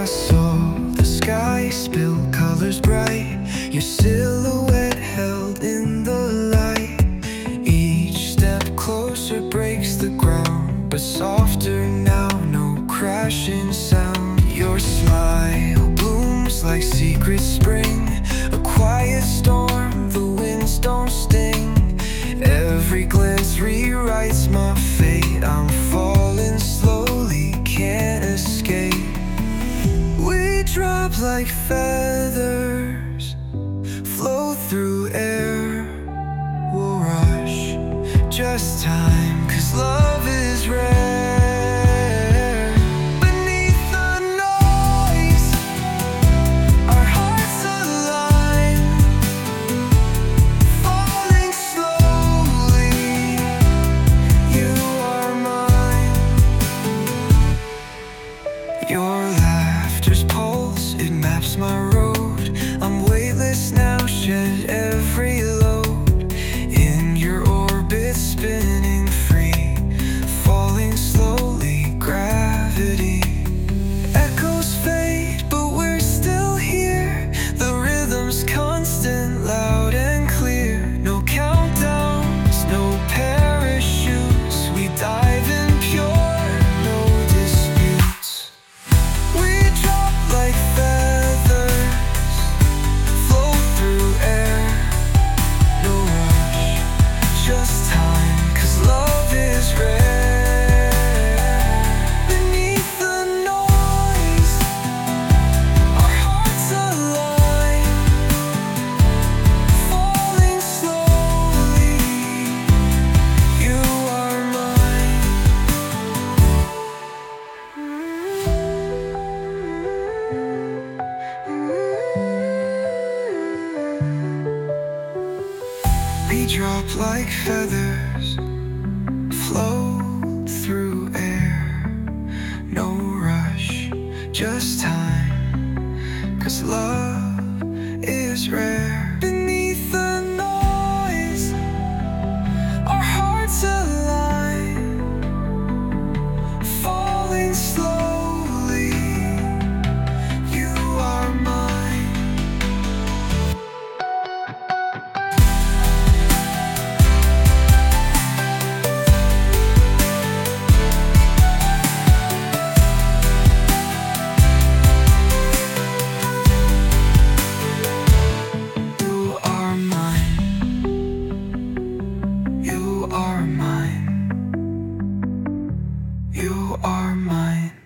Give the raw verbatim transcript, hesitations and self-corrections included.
I saw the sky spill colors bright, your silhouette held in the light. Each step closer breaks the ground, but softer now, no crashing sound. Your smile blooms like secret spring, a quiet storm, the winds don't sting. Every glance rewrites my fate, I'm falling slowly, can't escape. We drop like feathers, flow through air. We'll rush, just time, 'cause love is rare. Beneath the noise, our hearts align, falling slowly. You are mine. Your laughter's pulse, it maps my road. I'm weightless now, shed every load. In your orbit, spinning free, falling slowly, gravity. Echoes fade, but we're still here. The rhythm's constant, loud and clear. No countdowns, no parachutes, we dive in pure, no disputes. We drop like feathers, flow through air. No rush, just time, 'cause love is rare. Beneath the noise, our hearts align, falling slowly. You are mine. We drop like feathers, float through air. No rush, just time, 'cause love is rare. Beneath the noise, our hearts align, falling slowly. You are mine. You are mine. You are mine. You are mine.